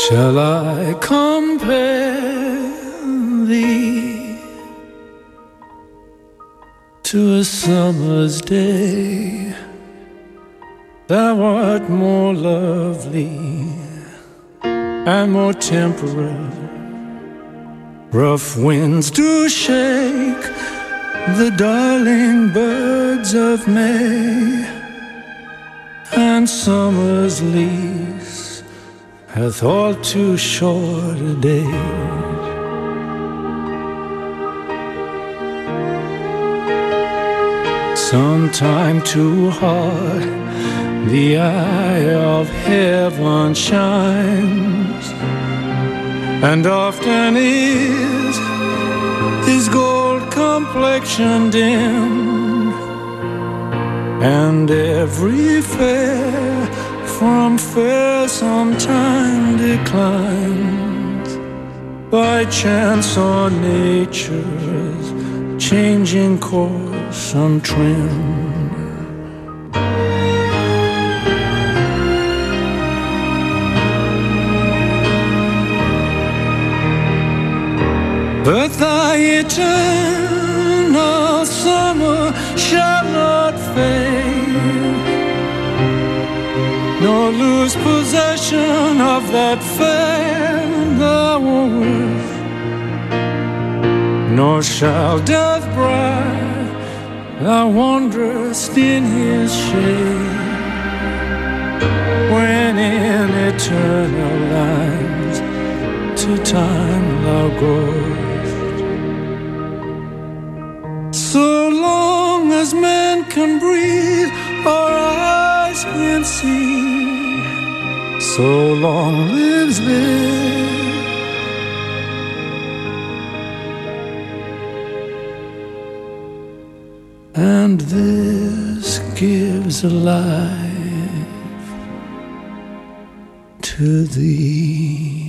Shall I compare thee to a summer's day? Thou art more lovely and more temperate. Rough winds do shake the darling birds of May, and summer's lease hath all too short a day. Sometime too hard the eye of heaven shines, and often is his gold complexion dimmed, and every fair from fair sometime declines by chance or nature's changing course untrimmed. But thy eternal summer shall not fade, nor lose possession of that fair thou wert, nor shall death bribe thou wanderest in his shade, when in eternal lines to time thou goest. So long as man can breathe or eyes can see, so long lives this. And this gives a life to thee.